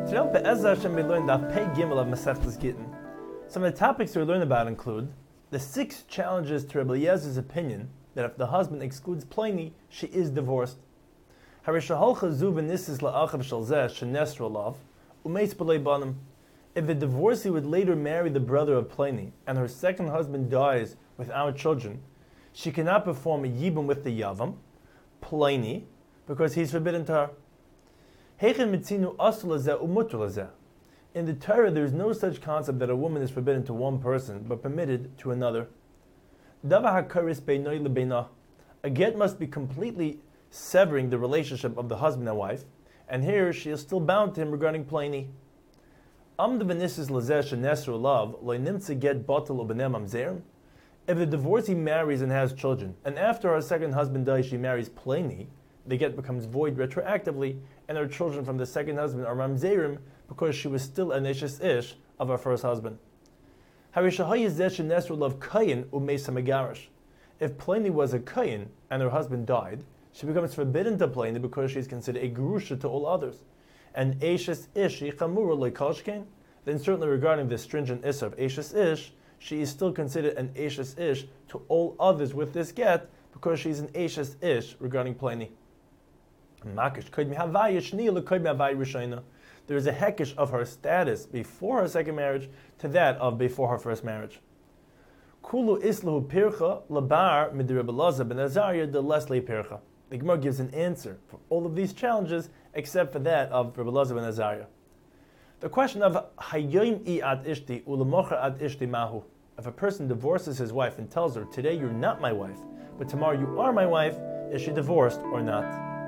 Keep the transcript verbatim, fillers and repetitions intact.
Today on Be'ezah Hashem we learned Daf Pei Gimel of Masechtas Gittin. Some of the topics we learn about include the six challenges to Rebbe Eliezer's opinion that if the husband excludes Pliny, she is divorced. If the divorcee would later marry the brother of Pliny and her second husband dies without children, she cannot perform a yibum with the yavam, Pliny, because he's forbidden to her. In the Torah, there is no such concept that a woman is forbidden to one person, but permitted to another. A get must be completely severing the relationship of the husband and wife, and here she is still bound to him regarding Pliny. If the divorcee marries and has children, and after her second husband dies she marries Pliny, the get becomes void retroactively, and her children from the second husband are mamzerim because she was still an ishes ish of her first husband. If Pliny was a kayin and her husband died, she becomes forbidden to Pliny because she is considered a gerusha to all others. And eshes ish yichamura loikalshkein, then certainly regarding the stringent issa of eshes ish, she is still considered an eshes ish to all others with this get because she is an eshes ish regarding Pliny. There is a hekesh of her status before her second marriage to that of before her first marriage. Kulu islahu pircha labar midirabelaza ben Azariah de lesle pircha. The Gemara gives an answer for all of these challenges except for that of Rebbe Elazar ben Azariah. The question of hayyim I ad ishti ulamocher ad ishti mahu. If a person divorces his wife and tells her, today you're not my wife, but tomorrow you are my wife, is she divorced or not?